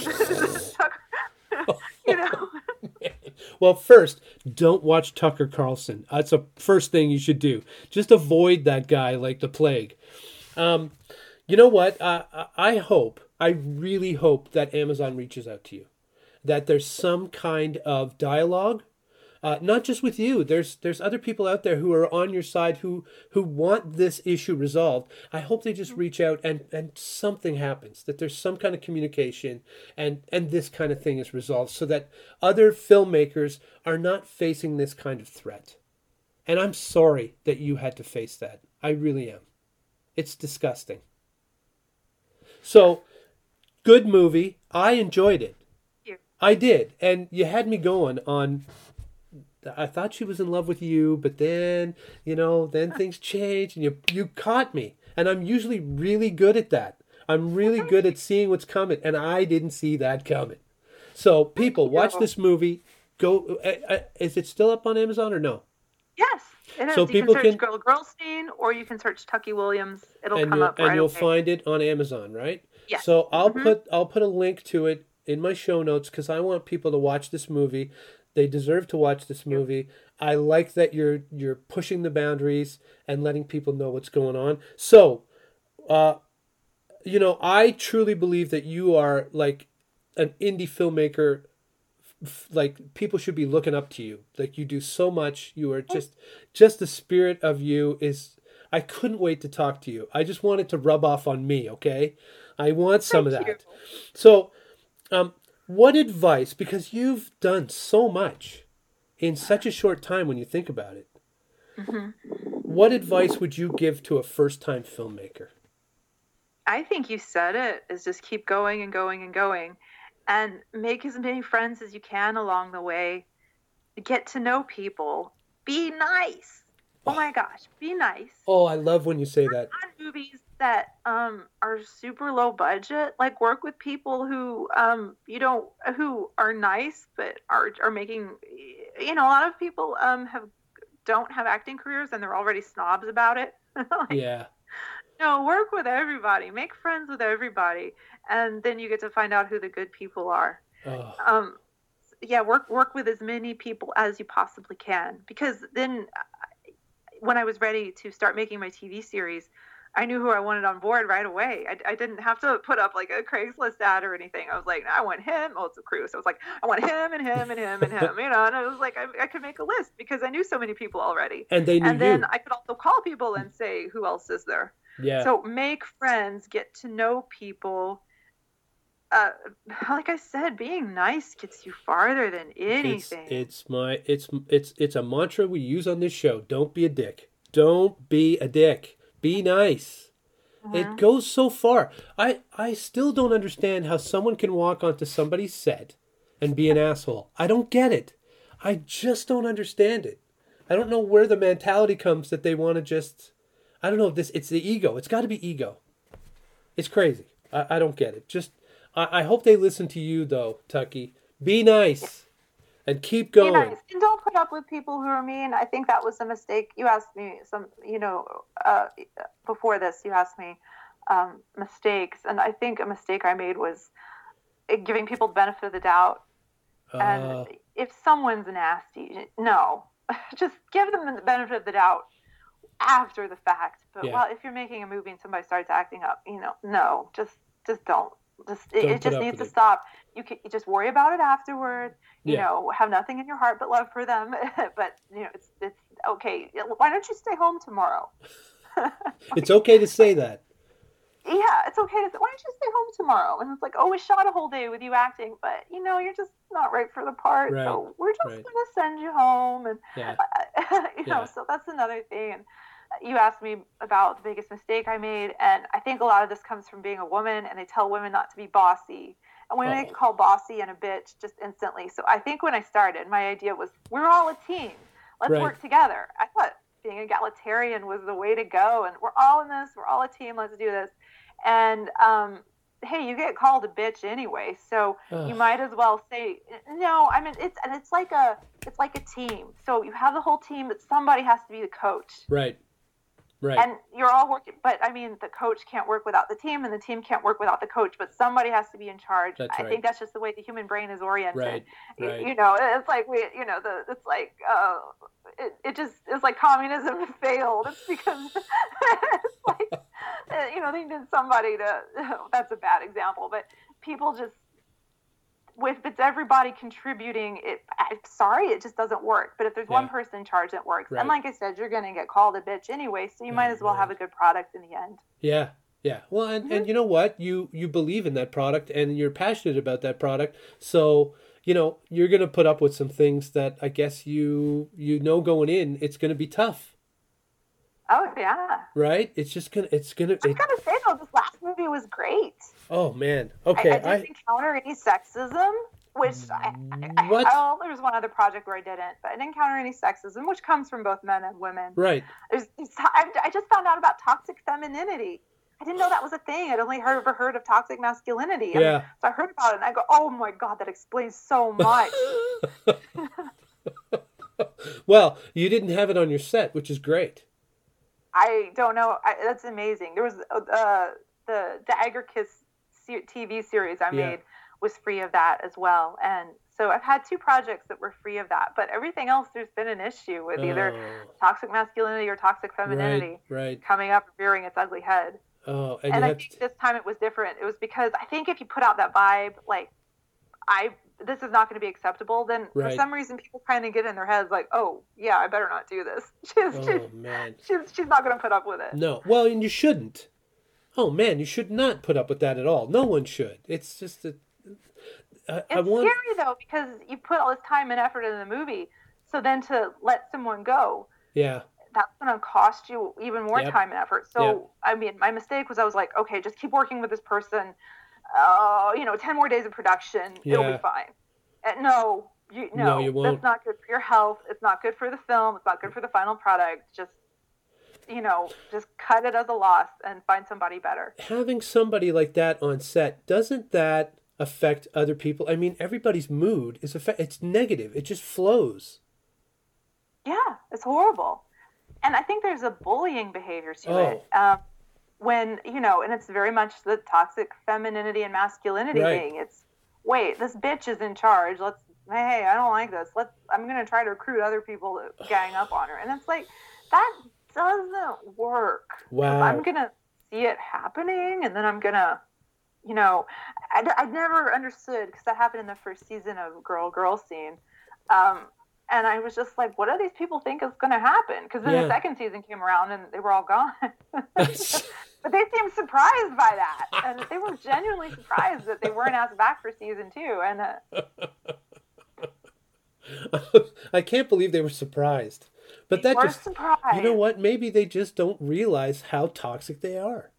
You know. Well, first, don't watch Tucker Carlson. That's the first thing you should do. Just avoid that guy like the plague. Um, you know what? Uh, I I hope, I really hope that Amazon reaches out to you. That there's some kind of dialogue, uh, not just with you. There's there's other people out there who are on your side who who want this issue resolved. I hope they just reach out and and something happens. That there's some kind of communication and and this kind of thing is resolved so that other filmmakers are not facing this kind of threat. And I'm sorry that you had to face that. I really am. It's disgusting. So, good movie. I enjoyed it. You. I did. And you had me going on. I thought she was in love with you, but then, you know, then things changed and you you caught me. And I'm usually really good at that. I'm really good at seeing what's coming, and I didn't see that coming. So, people, watch this movie. Go. Uh, uh, is it still up on Amazon or no? Yes, it is. So you people can search can- Girl Girlstein, or you can search Tucky Williams. It'll and come you'll, up and right you'll away. find it on Amazon, right? Yes. So I'll Mhm. put I'll put a link to it in my show notes because I want people to watch this movie. They deserve to watch this movie. I like that you're you're pushing the boundaries and letting people know what's going on. So, uh, you know, I truly believe that you are like an indie filmmaker. F- Like people should be looking up to you. Like you do so much. You are just just the spirit of you is. I couldn't wait to talk to you. I just want it to rub off on me. Okay, I want some of Thank that. you. So, um, what advice? Because you've done so much in such a short time when you think about it. Mhm. What advice would you give to a first-time filmmaker? I think you said it, is just keep going and going and going and make as many friends as you can along the way. Get to know people. Be nice. Oh my gosh, be nice. Oh, I love when you say that. On movies that um are super low budget, like work with people who um you don't who are nice but are are making, you know, a lot of people um have don't have acting careers and they're already snobs about it. Like, Yeah. no, work with everybody, make friends with everybody, and then you get to find out who the good people are. Oh, Um, yeah, work work with as many people as you possibly can, because then uh, when I was ready to start making my T V series, I knew who I wanted on board right away. I, I didn't have to put up like a Craigslist ad or anything. I was like, I want him. Oh, it's a crew. So I was like, I want him and him and him and him, you know, and I was like, I, I could make a list because I knew so many people already. and they knew And then you. I could also call people and say, who else is there? Yeah. So make friends, get to know people, uh, like I said, being nice gets you farther than It's anything. it's my it's it's it's a mantra we use on this show. Don't be a dick. Don't be a dick. Be nice. It Hmm. goes so far. I I still don't understand how someone can walk onto somebody's set and be an asshole. I don't get it. I just don't understand it. I don't know where the mentality comes that they want to just. I don't know if this. It's the ego. It's got to be ego. It's crazy. I, I don't get it. Just. I, I hope they listen to you though, Tucky. Be nice and keep Be going. nice and don't put up with people who are mean. I think that was a mistake. You asked me some, you know, uh, before this, you asked me um, mistakes, and I think a mistake I made was giving people the benefit of the doubt. And Uh, if someone's nasty, no, just give them the benefit of the doubt after the fact. But yeah. well, if you're making a movie and somebody starts acting up, you know, no, just just don't. Just it, Don't it put just up needs with to it. stop. You can you just worry about it afterward. You Yeah. know, have nothing in your heart but love for them. But you know, it's it's okay. Why don't you stay home tomorrow? It's okay to say that. Yeah, it's okay to say, why don't you stay home tomorrow? And it's like, oh, we shot a whole day with you acting, but you know, you're just not right for the part. Right. So we're just Right. gonna send you home. And Yeah. uh, you know, Yeah. so that's another thing. And you asked me about the biggest mistake I made, and I think a lot of this comes from being a woman, and they tell women not to be bossy. And women Oh. get called bossy and a bitch just instantly. So I think when I started, my idea was we're all a team. Let's Right. work together. I thought being egalitarian was the way to go, and we're all in this. We're all a team. Let's do this. And um, hey, you get called a bitch anyway, so Ugh. you might as well say no. I mean, it's and it's like a it's like a team. So you have the whole team, but somebody has to be the coach. Right. Right. And you're all working, but I mean, the coach can't work without the team, and the team can't work without the coach. But somebody has to be in charge. That's I right. think that's just the way the human brain is oriented. Right. You, Right. you know, it's like we, you know, the it's like uh, it, it just it's like communism failed. It's because it's like uh, you know they need somebody to. That's a bad example, but people just. If it's everybody contributing, it I'm sorry, it just doesn't work. But if there's Yeah. one person in charge, it works. Right. And like I said, you're going to get called a bitch anyway, so you Oh, might as well man. have a good product in the end. Yeah. Yeah. Well, and, Mhm. and you know what? You you believe in that product and you're passionate about that product. So, you know, you're going to put up with some things that I guess you you know going in, it's going to be tough, Oh yeah. right? It's just going to it's going to I'm it, gonna say though, this last movie was great. oh man. I, Okay. I didn't I encounter any sexism, which I, I, What? I, oh, there was one other project where I didn't, but I didn't encounter any sexism, which comes from both men and women. Right. There's, there's, I, I just found out about toxic femininity. I didn't know that was a thing. I'd only heard, ever heard of toxic masculinity. And Yeah. so I heard about it, and I go, "Oh my god, that explains so much." Well, you didn't have it on your set, which is great. I don't know. I, that's amazing. There was uh, the Dagger Kiss se- T V series I Yeah. made was free of that as well, and so I've had two projects that were free of that. But everything else, there's been an issue with either Oh, toxic masculinity or toxic femininity right. Right. coming up, rearing its ugly head. Oh, and, And you I have think to, this time it was different. It was because I think if you put out that vibe, like I, this is not going to be acceptable, then Right. for some reason people kind of get in their heads like, oh yeah, I better not do this. She's oh she's, man. she's she's not going to put up with it. No. Well, and you shouldn't. Oh man, you should not put up with that at all. No one should. It's just a. I, It's I want. scary though because you put all this time and effort in the movie, so then to let someone go, Yeah. that's going to cost you even more Yep. time and effort. So I mean, my mistake was I was like, okay, just keep working with this person. Uh, you know, ten more days of production, it'll Yeah. be fine. And no, you no, No, you won't. that's not good for your health. It's not good for the film. It's not good for the final product. Just you know, just cut it as a loss and find somebody better. Having somebody like that on set, doesn't that affect other people? I mean, everybody's mood is affect. It's negative. It just flows. Yeah, it's horrible. And I think there's a bullying behavior to Oh. it. Um, when, you know, and it's very much the toxic femininity and masculinity Right. thing. It's, wait, this bitch is in charge. Let's, hey, I don't like this. Let's, I'm going to try to recruit other people to gang up on her. And it's like, that doesn't work. 'Cause Wow. I'm going to see it happening and then I'm going to, you know, I, I never understood because that happened in the first season of Girl Girl Scene. Um, and I was just like, what do these people think is going to happen? Because then Yeah. the second season came around and they were all gone. But they seemed surprised by that, and they were genuinely surprised that they weren't asked back for season two. And uh... I can't believe they were surprised. But they that were just, surprised. You know what? Maybe they just don't realize how toxic they are.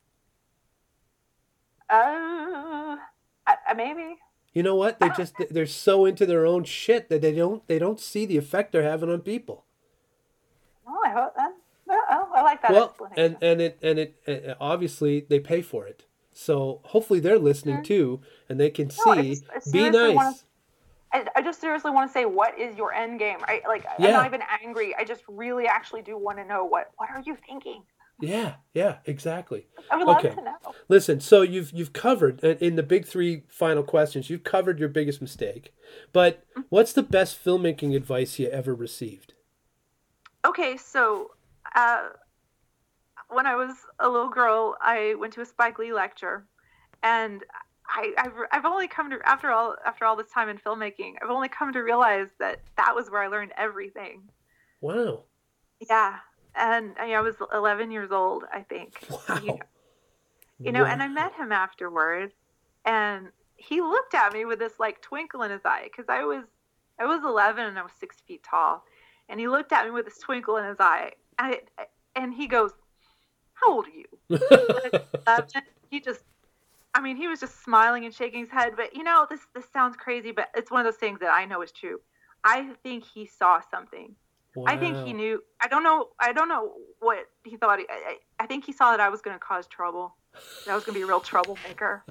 Uh, uh maybe. You know what? They just they're so into their own shit that they don't they don't see the effect they're having on people. Oh, I hope that. Oh, I like that well, explanation. and and it and it uh, obviously they pay for it. So hopefully they're listening mm-hmm. too, and they can no, see. I just, I be nice. Wanna, I, I just seriously want to say, what is your end game? I like. Yeah. I'm not even angry. I just really actually do want to know what what are you thinking. Yeah, yeah, exactly. I would love okay. to know. Listen, so you've you've covered in the big three final questions. You've covered your biggest mistake, but what's the best filmmaking advice you ever received? Okay, so uh, when I was a little girl, I went to a Spike Lee lecture, and I, I've I've only come to after all after all this time in filmmaking, I've only come to realize that that was where I learned everything. Wow. Yeah. And I, mean, I was eleven years old, I think. Wow. You know, you know wow. And I met him afterwards, and he looked at me with this like twinkle in his eye, because I was, I was eleven and I was six feet tall, and he looked at me with this twinkle in his eye, and, it, and he goes, "How old are you?" And he just, I mean, he was just smiling and shaking his head. But you know, this this sounds crazy, but it's one of those things that I know is true. I think he saw something. Wow. I think he knew. I don't know. I don't know what he thought. He, I, I think he saw that I was going to cause trouble. That I was going to be a real troublemaker.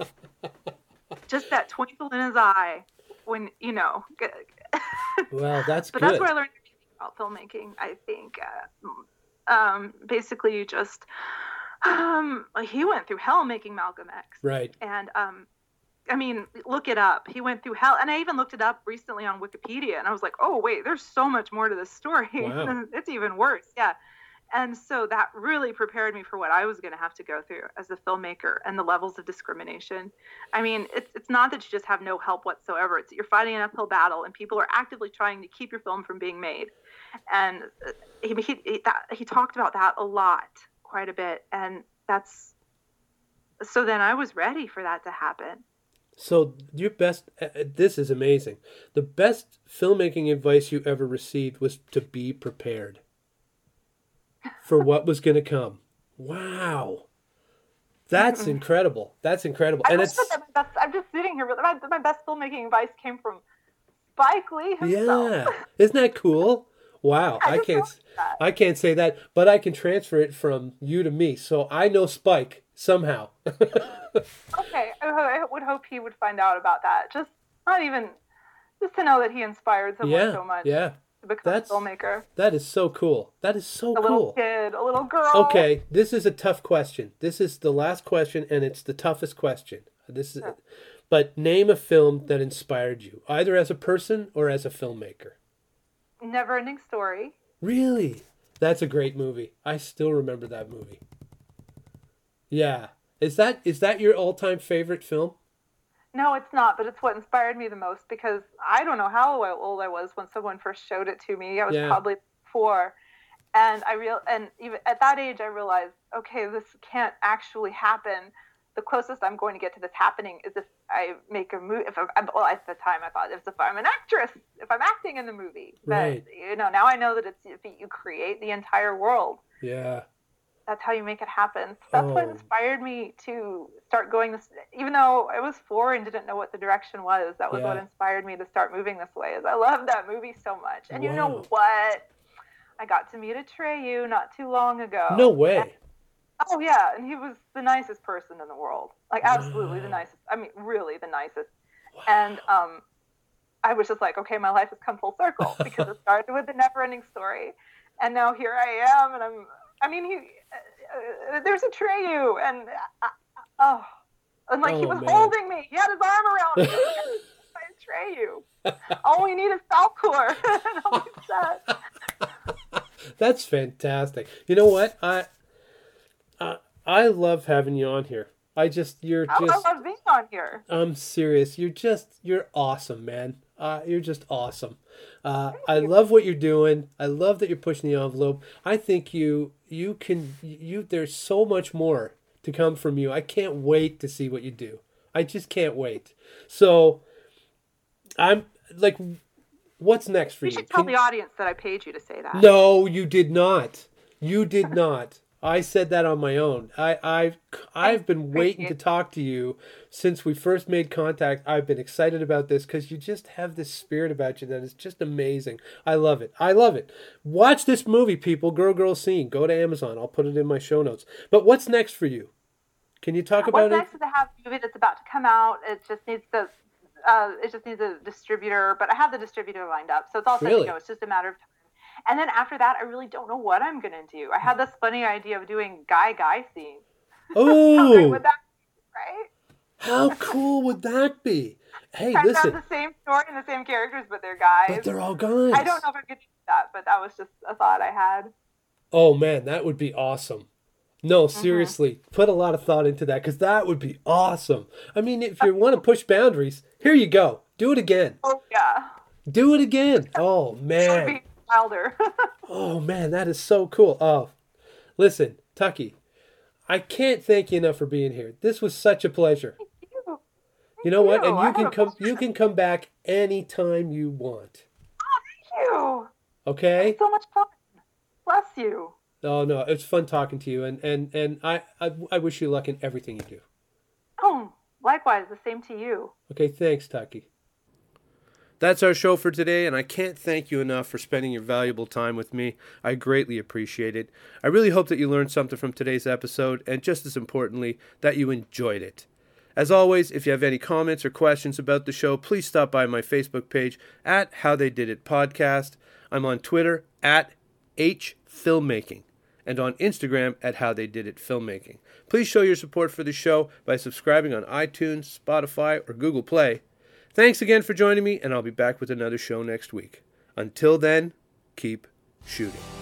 Just that twinkle in his eye, when you know. Well, that's but good. that's where I learned everything about filmmaking. I think, uh, um, basically, you just um, he went through hell making Malcolm X. Right. And um. I mean, look it up. He went through hell. And I even looked it up recently on Wikipedia. And I was like, oh, wait, there's so much more to this story. Wow. It's even worse. Yeah. And so that really prepared me for what I was going to have to go through as a filmmaker and the levels of discrimination. I mean, it's it's not that you just have no help whatsoever. It's that you're fighting an uphill battle, and people are actively trying to keep your film from being made. And he, he, he, that, he talked about that a lot, quite a bit. And that's, so then I was ready for that to happen. So your best, uh, this is amazing. The best filmmaking advice you ever received was to be prepared for what was going to come. Wow. That's mm-hmm. incredible. That's incredible. I and it's that my best, I'm just sitting here. My, my best filmmaking advice came from Spike Lee himself. Yeah. Isn't that cool? Wow. I, I can't I can't say that, but I can transfer it from you to me. So I know Spike somehow. Okay, I would hope he would find out about that. Just not even, just to know that he inspired someone yeah, so much yeah. to become That's, a filmmaker. That is so cool. That is so a cool. A little kid, a little girl. Okay, this is a tough question. This is the last question, and it's the toughest question. This is, yeah. But name a film that inspired you, either as a person or as a filmmaker. Never-Ending Story. Really? That's a great movie. I still remember that movie. Yeah. Is that is that your all-time favorite film? No, it's not, but it's what inspired me the most, because I don't know how old I was when someone first showed it to me. I was yeah. probably four, and I real and even at that age I realized, okay, this can't actually happen. The closest I'm going to get to this happening is if I make a movie. If I'm, well, at the time I thought, if, if I'm an actress, if I'm acting in the movie. Right. But you know, now I know that it's if you create the entire world. Yeah. That's how you make it happen. So that's oh. what inspired me to start going this, even though I was four and didn't know what the direction was. That was yeah. what inspired me to start moving this way. Is I love that movie so much. And wow. you know what? I got to meet Atreyu not too long ago. No way. And, oh yeah, and he was the nicest person in the world. Like absolutely wow. the nicest. I mean, really the nicest. Wow. And um, I was just like, okay, my life has come full circle, because it started with the Never-Ending Story, and now here I am, and I'm. I mean, he. Uh, uh, there's Atreyu, and uh, oh, and like oh, he was man. holding me. He had his arm around me. I Atreyu. All we need is Falkor. And all we said. That's fantastic. You know what? I, I, I love having you on here. I just, you're just. I love being on here. I'm serious. You're just, you're awesome, man. Uh, you're just awesome. Uh, I love what you're doing. I love that you're pushing the envelope. I think you, you can, you. There's so much more to come from you. I can't wait to see what you do. I just can't wait. So I'm like, what's next for you? You should tell Can... the audience that I paid you to say that. No, you did not. You did not. I said that on my own. I, I've I've been waiting to talk to you since we first made contact. I've been excited about this because you just have this spirit about you that is just amazing. I love it. I love it. Watch this movie, people. Girl, Girl Scene. Go to Amazon. I'll put it in my show notes. But what's next for you? Can you talk about what's it? What's next is I have a movie that's about to come out. It just needs to, uh, it just needs a distributor. But I have the distributor lined up, so it's all set Really? to go. It's just a matter of time. And then after that, I really don't know what I'm going to do. I had this funny idea of doing guy-guy scenes. Oh! How great would that be, right? How cool would that be? Hey, I listen. have the same story and the same characters, but they're guys. But they're all guys. I don't know if I could do that, but that was just a thought I had. Oh, man, that would be awesome. No, seriously, mm-hmm. Put a lot of thought into that because that would be awesome. I mean, if you want to push boundaries, here you go. Do it again. Oh, yeah. Do it again. Oh, man. Wilder. Oh, man, that is so cool. Oh, listen, Tucky, I can't thank you enough for being here. This was such a pleasure. Thank you. Thank you know what? you. And you can come. You can come back anytime you want. Oh, thank you. Okay. So much fun. Bless you. Oh no, it's fun talking to you, and and and I I, I wish you luck in everything you do. Oh, likewise, the same to you. Okay, thanks, Tucky. That's our show for today, and I can't thank you enough for spending your valuable time with me. I greatly appreciate it. I really hope that you learned something from today's episode, and just as importantly, that you enjoyed it. As always, if you have any comments or questions about the show, please stop by my Facebook page at How They Did It Podcast. I'm on Twitter at H Filmmaking, and on Instagram at How They Did It Filmmaking. Please show your support for the show by subscribing on iTunes, Spotify, or Google Play. Thanks again for joining me, and I'll be back with another show next week. Until then, keep shooting.